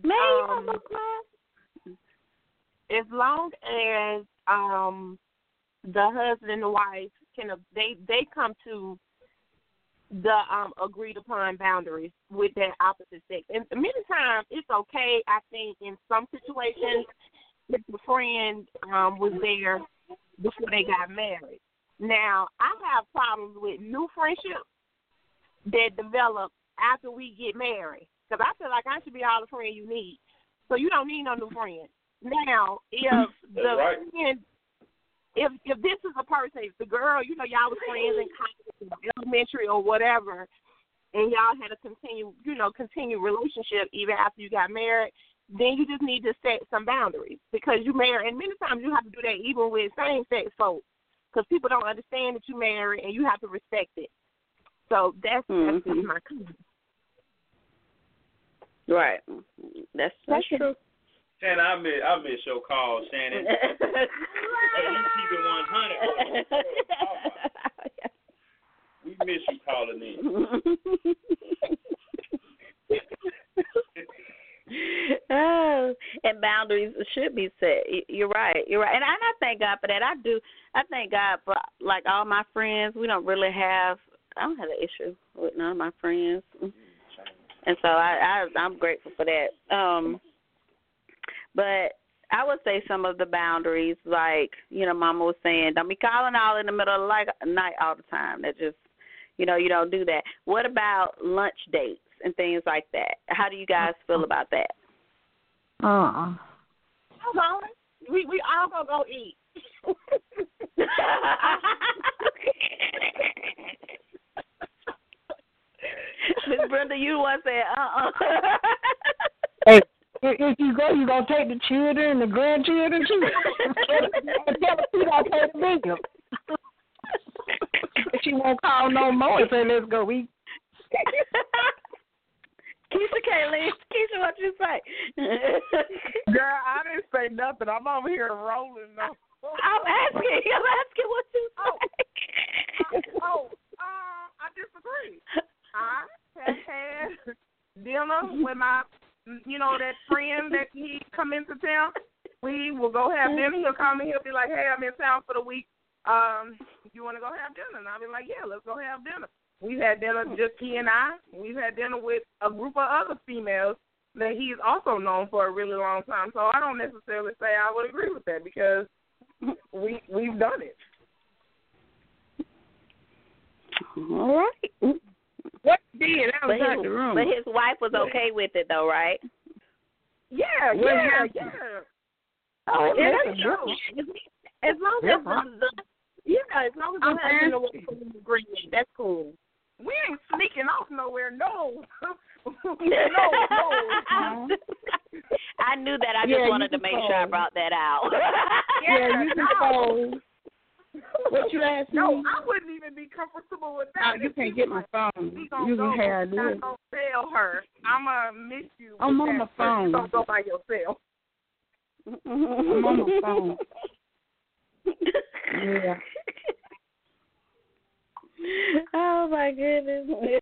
as long as the husband and the wife they come to the agreed upon boundaries with that opposite sex. And many times it's okay, I think, in some situations if the friend was there before they got married. Now, I have problems with new friendships that develop after we get married. Because I feel like I should be all the friend you need. So you don't need no new friends. Now, if the friend, if this is a person, if the girl, you know, y'all was friends in college, elementary or whatever, and y'all had a continued relationship even after you got married, then you just need to set some boundaries because you married. And many times you have to do that even with same-sex folks because people don't understand that you married and you have to respect it. So that's my comment. Right. That's true. Shannon, I miss your call, Shannon. You keep it 100. We miss you calling in. Oh, and boundaries should be set. You're right. And I thank God for that. I thank God for, like, all my friends. I don't have an issue with none of my friends. And so I'm grateful for that. But I would say some of the boundaries, like, you know, Mama was saying, don't be calling all in the middle of the night all the time. That just, you know, you don't do that. What about lunch dates and things like that? How do you guys feel about that? We all gonna go eat. Miss Brenda, you want to say Hey, if you go, you gonna take the children and the grandchildren too. And tell them you don't pay the bill. If she won't call no more and say let's go eat. Keisha, what you say? Girl, I didn't say nothing. I'm over here rolling now. I'm asking what you say. I disagree. I have had dinner with my, that friend that he come into town. We will go have dinner. He'll call me. He'll be like, hey, I'm in town for the week. You want to go have dinner? And I'll be like, yeah, let's go have dinner. We've had dinner, just he and I. We've had dinner with a group of other females that he's also known for a really long time. So I don't necessarily say I would agree with that because we've done it. All right. What did? I was out the room. But his wife was okay with it, though, right? Yeah. Oh, Yeah, that's that's a true. As long as as long as the husband and wife are in agreement, that's cool. We ain't sneaking off nowhere, no. No. I knew that. I just wanted to make sure I brought that out. Yeah, you can pose. What you asked me? No, I wouldn't even be comfortable with that. Oh, you can't get my phone. You can have this. I'm going to tell her. I'm going to miss you. I'm on my phone. Don't go by yourself. I'm on my phone. Yeah. Oh my goodness.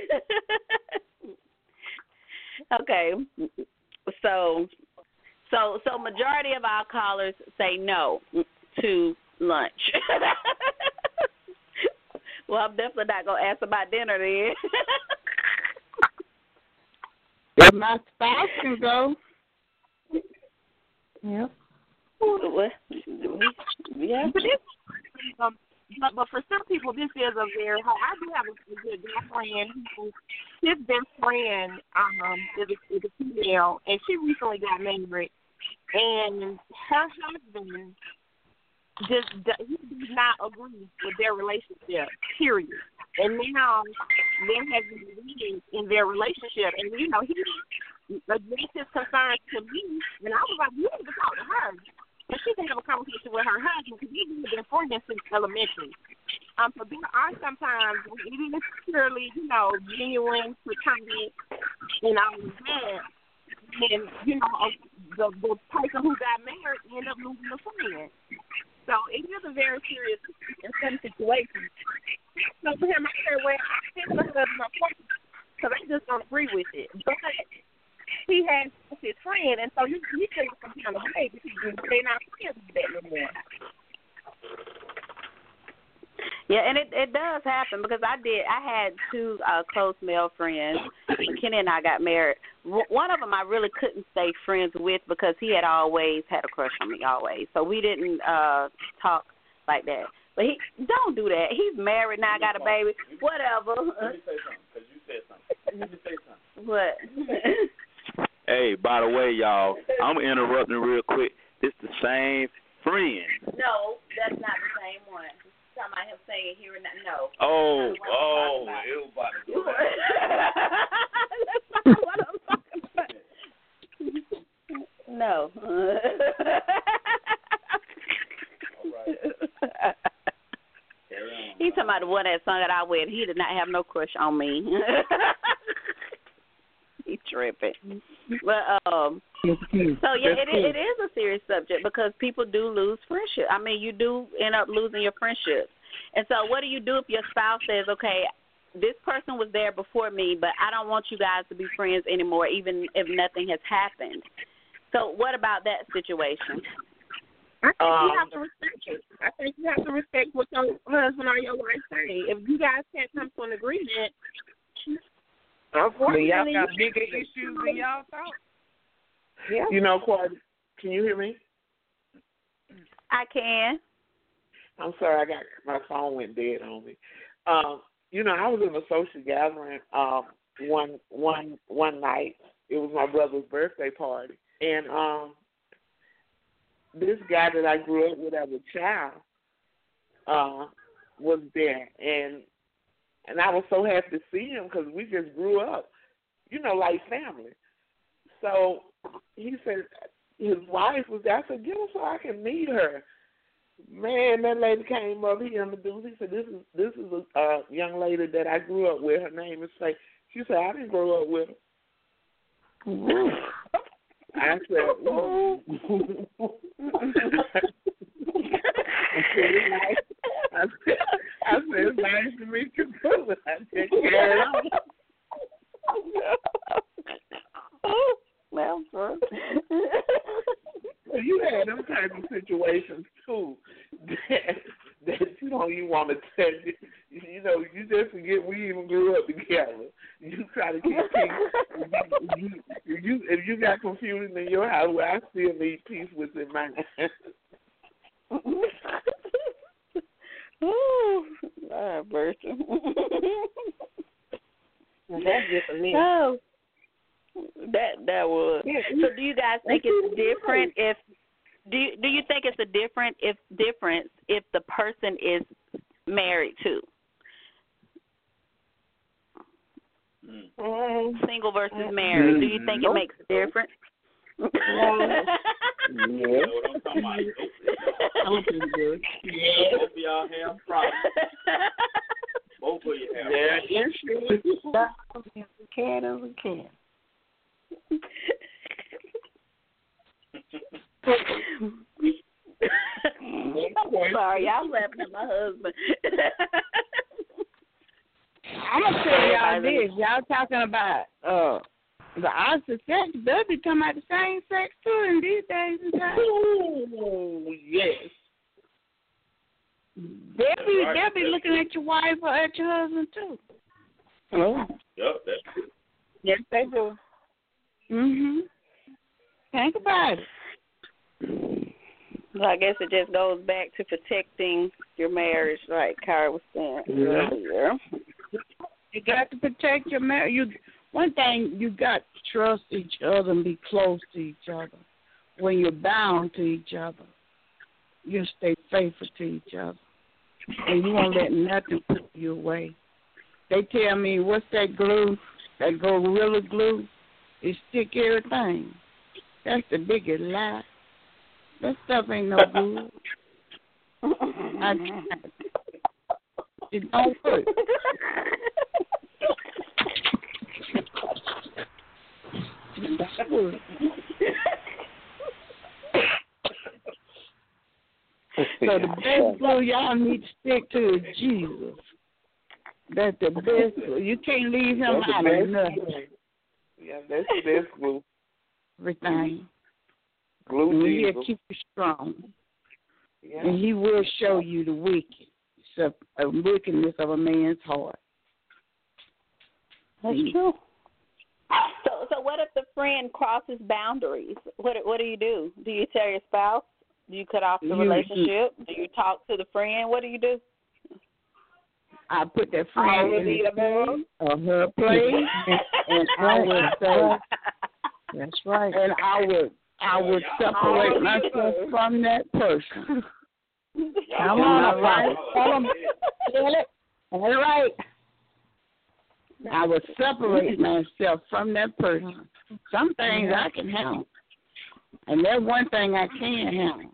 Okay. So majority of our callers say no to lunch. Well, I'm definitely not gonna ask about dinner then. If my spouse can go. Yeah. Yeah. But for some people, this is a very hard. I do have a good girlfriend who his best friend is a female, and she recently got married, and her husband he does not agree with their relationship, period. And now there has been meetings in their relationship, and he addressed his concerns to me, and I was like, you need to talk to her. And she can have a conversation with her husband because we've been friends since elementary. So there are sometimes it is purely, genuine, platonic, and all of that. And, the person who got married ended up losing a friend. So it is a very serious in some situations. So for him, I said, well, I feel like that's my point because I just don't agree with it. But he has his friend, and so he takes some kind of way because they're not friends with that anymore. Yeah, and it does happen because I had two close male friends. Kenny and I got married. One of them I really couldn't stay friends with because he had always had a crush on me, always. So we didn't talk like that. But don't do that. He's married now, got a baby. Whatever. Let me say something because you said something. Let me say something. What? Hey, by the way, y'all, I'm interrupting real quick. This the same friend. No, that's not the same one. Talking about him saying here and that. No. Oh, it was about to go back. That's not what I'm talking about. No. He's talking about the one that sung at our wedding. He did not have no crush on me. He tripping. But so yeah, it is a serious subject because people do lose friendship. I mean, you do end up losing your friendships. And so, what do you do if your spouse says, "Okay, this person was there before me, but I don't want you guys to be friends anymore, even if nothing has happened"? So, what about that situation? I think you have to respect it. I think you have to respect what your husband or your wife say. If you guys can't come to an agreement. Unfortunately, y'all got bigger issues than y'all thought. Yeah. Claudia, can you hear me? I can. I'm sorry, my phone went dead on me. I was in a social gathering one night. It was my brother's birthday party, and this guy that I grew up with as a child was there, and I was so happy to see him because we just grew up, like family. So he said his wife was there. I said, get her so I can meet her. Man, that lady came up. He introduced. He said, this is a young lady that I grew up with. Her name is Faye. She said, I didn't grow up with her. I said, ooh. I said, it's nice to meet you too. I said, carry on. Well, sir. You had them type of situations too that you don't even want to tell you. You just forget we even grew up together. You try to keep peace. If you got confusion in your house, well, I still need peace within mine. Oh, Bertha. That's just for me. Oh, that was. So, do you guys think it's different if do you think it's a difference if the person is married too? Single versus married. Do you think it makes a difference? Yeah. What I'm talking about. Both of y'all have problems. Both of you have Can. Sorry, y'all laughing at my husband. I'm gonna tell y'all this. Y'all talking about the opposite sex. They'll be talking about the same sex too in these days and times. Oh, yes. They'll be looking at your wife or at your husband too. Oh. Yep, that's true. Yes, they do. Think about it. Well, I guess it just goes back to protecting your marriage, like Kyra was saying earlier. You got to protect your marriage. One thing, you got to trust each other and be close to each other. When you're bound to each other, you stay faithful to each other. And you won't let nothing put you away. They tell me, what's that glue, that Gorilla Glue? It stick everything. That's the biggest lie. That stuff ain't no good. I tried. It don't work. That work. So the best glue y'all need to stick to is Jesus. That's the best glue. You can't leave him out of nothing. Yeah, that's the best glue. Everything. Glue Jesus. He'll keep you strong. Yeah. And he will show you the wickedness of a man's heart. That's true. So what if the friend crosses boundaries? What do you do? Do you tell your spouse? Do you cut off the relationship? Do you talk to the friend? What do you do? I put that friend in his place or her place, and I would say, that's right. And I would separate myself from that person. Come on, right? Tell them. All right. I would separate myself from that person. Some things I can handle, and there's one thing I can't handle.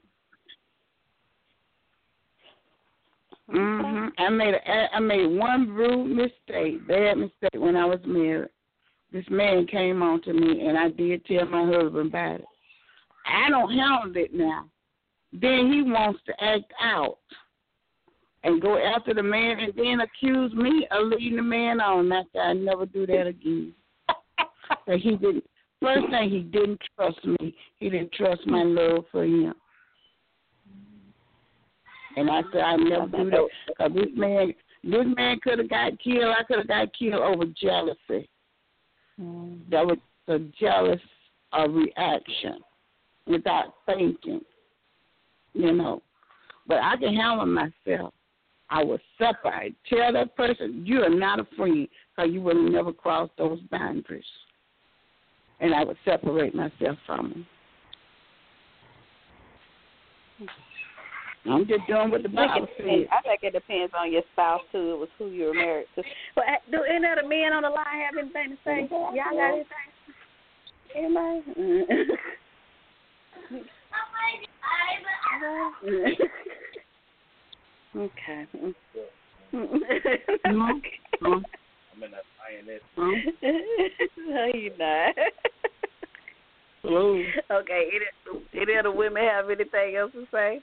I made one rude mistake, bad mistake when I was married. This man came on to me, and I did tell my husband about it. I don't handle it now. Then he wants to act out and go after the man and then accuse me of leading the man on. I said, I never do that again. But he didn't. First thing, he didn't trust me. He didn't trust my love for him. And I said, I never do that. Because this man could have got killed. I could have got killed over jealousy. That was a jealous reaction without thinking, But I can handle myself. I would separate. Tell that person, you are not a friend, because you would never cross those boundaries. And I would separate myself from them. I'm just doing what the Bible says. I think it depends on your spouse, too. It was who you were married to. But do any of the men on the line have anything to say? Y'all got anything? Anybody? Okay. I'm in that lioness. No, you're not. Hello. Okay. Any of the women have anything else to say?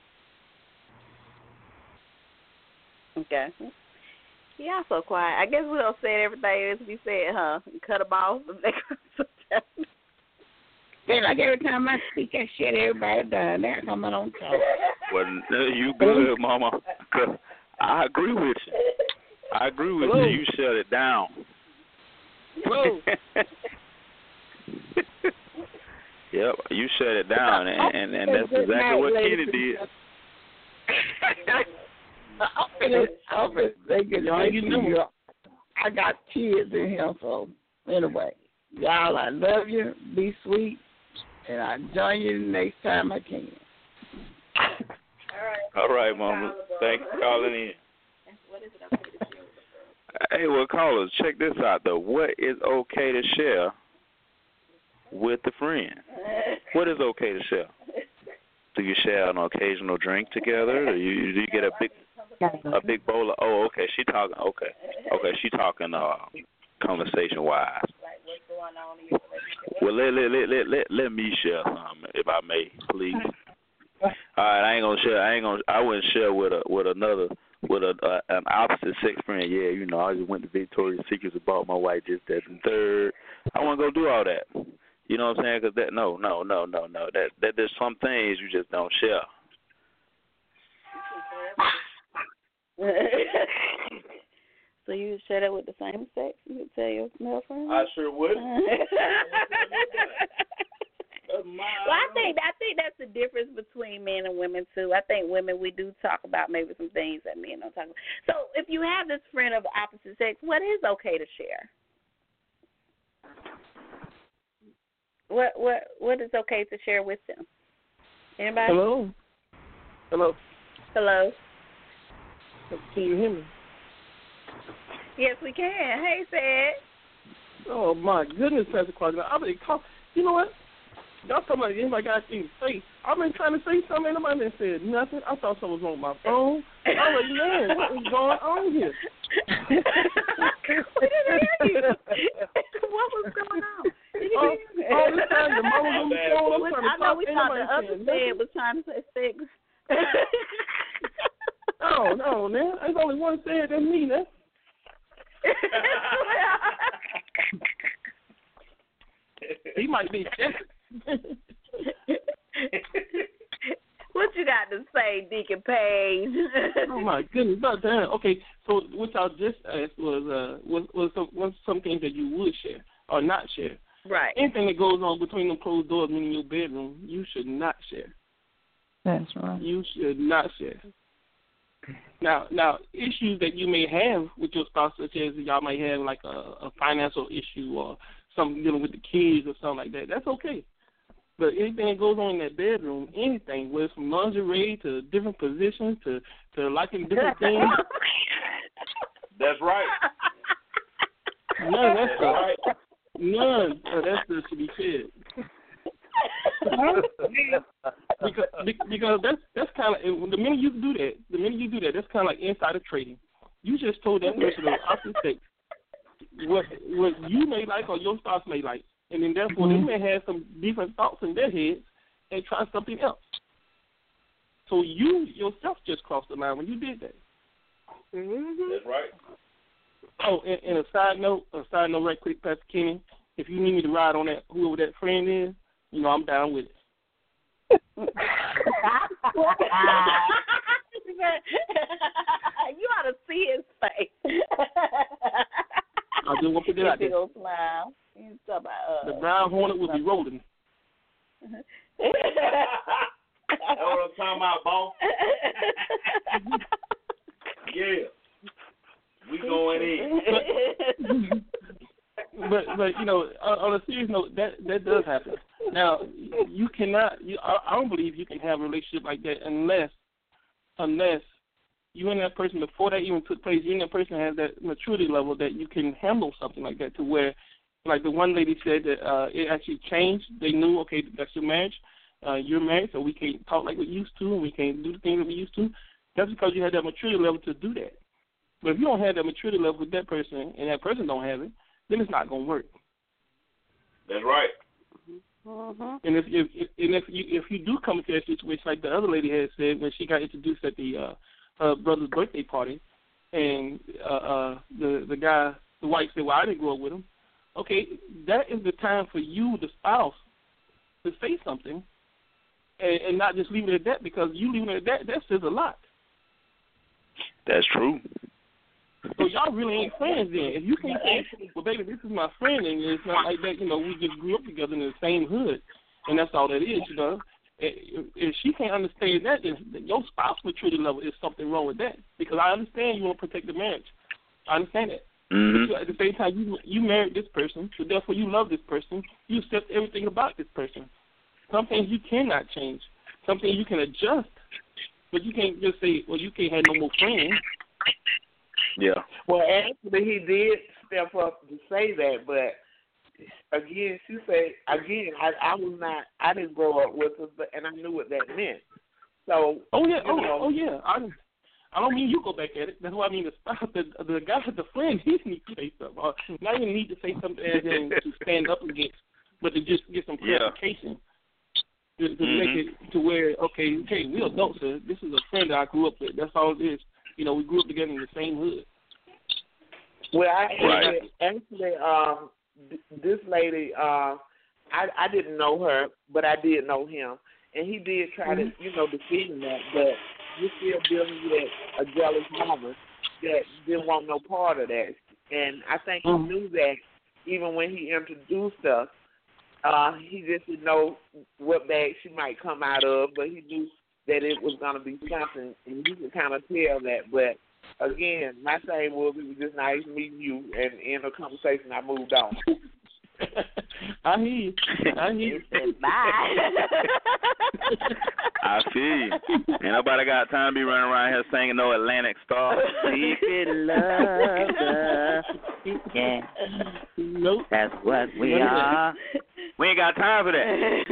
Okay. Yeah, so quiet. I guess we don't say everything as we said, huh? Cut them off. Then, like every time I speak, I shut everybody down. They're coming on talk. Well, you good, Mama. I agree with you. You shut it down. Yep, you shut it down, and that's exactly what Kenny did. I got kids in here, so anyway, y'all, I love you. Be sweet, and I'll join you the next time I can. All right, Mama. Thanks for calling in. What is it okay to share? Hey, well, callers, check this out, though. What is okay to share with a friend? What is okay to share? Do you share an occasional drink together? Do you get a big bowl of? Oh, okay. She talking. Okay. She talking. Conversation wise. Like what's going on in your Well, relationship? let me share something, if I may, please. All right, I wouldn't share with an opposite sex friend. Yeah, you know, I just went to Victoria's Secrets and bought my wife just that and third. I want to go do all that. You know what I'm saying? Because that no. That there's some things you just don't share. So you share that with the same sex? You would tell your male friend? I sure would. Well, I think that's the difference between men and women too. I think women, we do talk about maybe some things that men don't talk about. So if you have this friend of the opposite sex, what is okay to share? What is okay to share with them? Anybody? Hello. Can you hear me? Yes, we can. Hey, Sad. Oh my goodness, Pastor Clark. You know what? Y'all talking about anybody got anything to say? I've been trying to say something, and nobody said nothing. I thought something was wrong with my phone. I was like, man, what is going on here? We didn't hear you. What was going on? All this time, the mama was on the phone. I know we thought the other Sad was trying to say sex. No, man. There's only one Sad, that's me, man. He might be. What you got to say, Deacon Page? Oh my goodness, about that. Okay, so what y'all just asked was some things that you would share or not share. Right. Anything that goes on between them closed doors, meaning your bedroom, you should not share. That's right. You should not share. Now, issues that you may have with your spouse, such as y'all might have like a financial issue or something dealing with the kids or something like that, that's okay. But anything that goes on in that bedroom, anything, whether it's from lingerie to different positions to liking different things. That's right. None. That's right. None of that stuff should be said. because that's kind of the minute you do that, that's kind of like insider trading. You just told that person of opposite sex what you may like or your spouse may like, and then therefore they may have some different thoughts in their heads and try something else. So you yourself just crossed the line when you did that. Mm-hmm. That's right. Oh, and a side note right quick, Pastor Kenny, if you need me to ride on that, whoever that friend is, you know I'm down with it. You ought to see his face. I just want to put that out there. Smile. The Brown Hornet will be rolling. That's what I'm talking about, boss. Yeah. We going in. But you know, on a serious note, that does happen. Now, you cannot. I don't believe you can have a relationship like that unless you and that person, before that even took place, you and that person has that maturity level that you can handle something like that, to where, like the one lady said that it actually changed. They knew, okay, that's your marriage. You're married, so we can't talk like we used to, and we can't do the things that we used to. That's because you had that maturity level to do that. But if you don't have that maturity level with that person, and that person don't have it, then it's not going to work. That's right. Mm-hmm. And if you do come into that situation, like the other lady had said when she got introduced at the her brother's birthday party, and the guy, the wife said, "Well, I didn't grow up with him." Okay, that is the time for you, the spouse, to say something, and not just leave it at that, because you leaving it at that says a lot. That's true. So y'all really ain't friends then. If you can't say, well, baby, this is my friend, and it's not like that, you know, we just grew up together in the same hood, and that's all that is, you know. If she can't understand that, then your spouse maturity level is something wrong with that. Because I understand you want to protect the marriage. I understand that. Mm-hmm. But at the same time, you married this person, so therefore you love this person. You accept everything about this person. Some things you cannot change. Some things you can adjust, But you can't just say, well, you can't have no more friends. Yeah. Well, actually, he did step up to say that, but again, she said, I didn't grow up with her, and I knew what that meant. So. Oh yeah. I don't mean you go back at it. That's what I mean. The guy, the friend, he needs to say something. Or not even need to say something as in to stand up against, but to just get some clarification. To make it to where, okay, we're adults. So this is a friend that I grew up with. That's all it is. You know, we grew up together in the same hood. Well, this lady, I didn't know her, but I did know him. And he did try to, defend that, but you're still dealing with a jealous mama that didn't want no part of that. And I think he knew that even when he introduced us, he just didn't know what bag she might come out of, but he knew that it was going to be something, and you could kind of tell that. But, again, my thing was it was just nice meeting you, and in the conversation I moved on. I hear you. Said bye. I feel you. Ain't nobody got time to be running around here singing no Atlantic Star. Secret lover. Yeah. Nope. That's what we are. We ain't got time for that.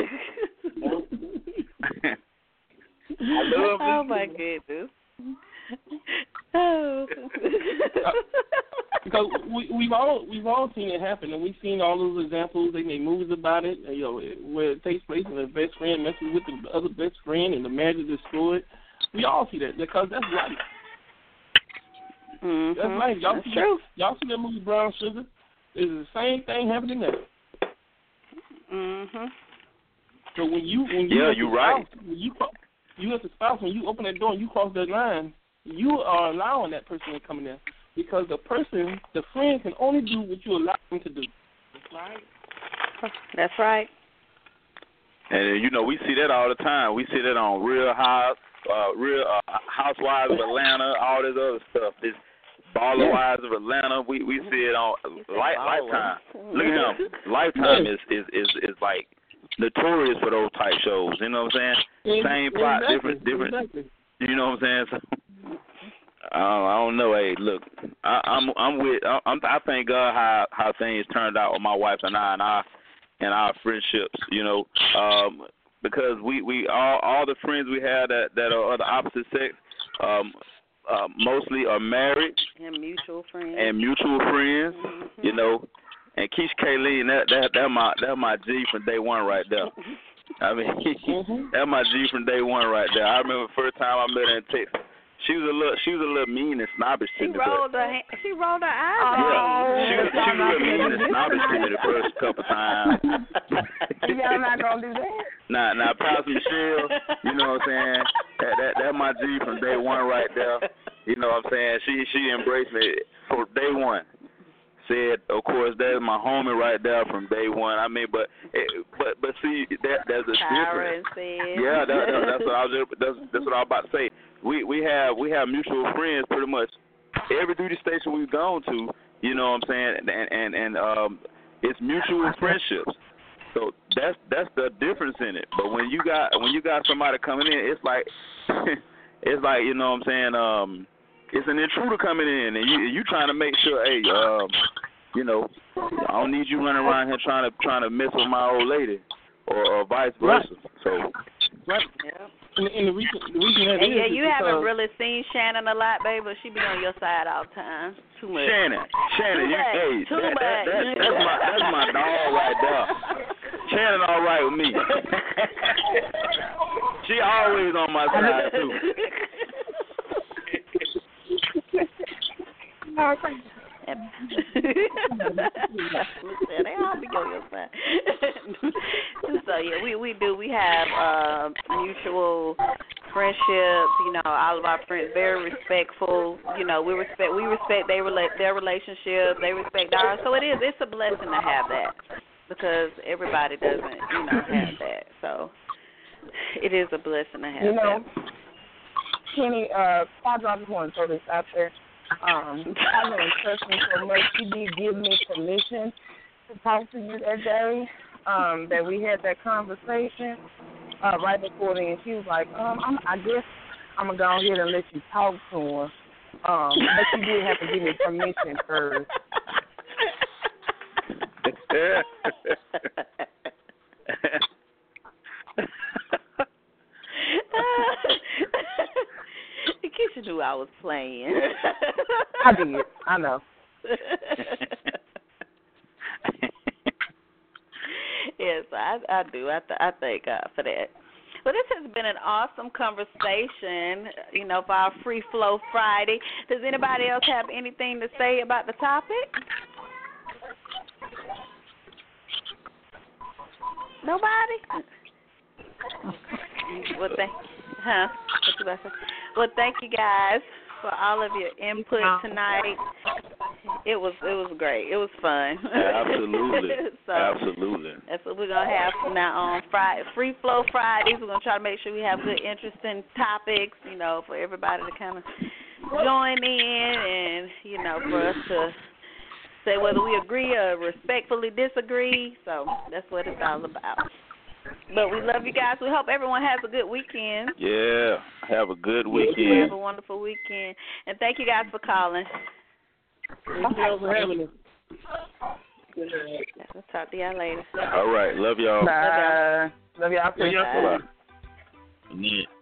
I love oh, my goodness. Oh. Because we've all seen it happen, and we've seen all those examples. They make movies about it, where it takes place, and the best friend messes with the other best friend, and the marriage is destroyed. We all see that because that's life. Mm-hmm. That's life. That's true. Y'all see that movie Brown Sugar? It's the same thing happening there. Mhm. So when you you're right. You as a spouse, when you open that door and you cross that line, you are allowing that person to come in there. Because the friend can only do what you allow them to do. That's right. That's right. And, we see that all the time. We see that on Real Housewives of Atlanta, all this other stuff. This Baller Wives of Atlanta, we see it on Lifetime. Look at them. Lifetime is like notorious for those type shows. You know what I'm saying? Same plot, different. Exactly. You know what I'm saying? So, I don't know. Hey, look, I thank God how things turned out with my wife and I and our friendships. Because we all the friends we have that are the opposite sex, mostly are married and mutual friends. Mm-hmm. And Keisha Kayleen, that my G from day one right there. I mean, that's my G from day one right there. I remember the first time I met her in Texas. She was a little mean and snobbish to me. She rolled her eyes. Yeah, she was a little mean and snobbish to me the first couple times. Y'all not gonna do that? Now, Pastor Michelle, you know what I'm saying? That's my G from day one right there. You know what I'm saying? She embraced me from day one. Said, of course, that's my homie right there from day one. I mean, but see, there's a difference. Yeah, that's what I was about to say. We have mutual friends pretty much every duty station we've gone to. You know what I'm saying? And it's mutual friendships. So that's the difference in it. But when you got somebody coming in, it's like you know what I'm saying. It's an intruder coming in, and you trying to make sure, hey, I don't need you running around here trying to mess with my old lady, or vice versa. So, right. Yeah. And the reason that is you haven't really seen Shannon a lot, baby, but she be on your side all the time. Too much. Shannon, Too much. That's my dog right there. Shannon, all right with me. She always on my side too. They all be on your side. So yeah, we do. We have mutual friendships. All of our friends very respectful. We respect their relationship. They respect ours. So it's a blessing to have that because everybody doesn't have that. So it is a blessing to have that. Kenny, Father, I just want to throw this out there. I know in person so much. She did give me permission to talk to you that day that we had that conversation right before then. She was like, I guess I'm gonna go ahead and let you talk to him. But you did have to give me permission first. Keisha knew I was playing. I did. I know. Yes, I do. I thank God for that. Well, this has been an awesome conversation, for our Free Flow Friday. Does anybody else have anything to say about the topic? Nobody? Well, thank you guys for all of your input tonight. It was great. It was fun. Absolutely. So absolutely. That's what we're gonna have from now on. Free Flow Fridays. We're gonna try to make sure we have good, interesting topics, for everybody to kind of join in, and for us to say whether we agree or respectfully disagree. So that's what it's all about. But we love you guys. We hope everyone has a good weekend. Yeah, have a good weekend. Have a wonderful weekend. And thank you guys for calling. Thank you for having us. I'll talk to y'all later. All right. Love y'all. Bye. Love y'all. Bye.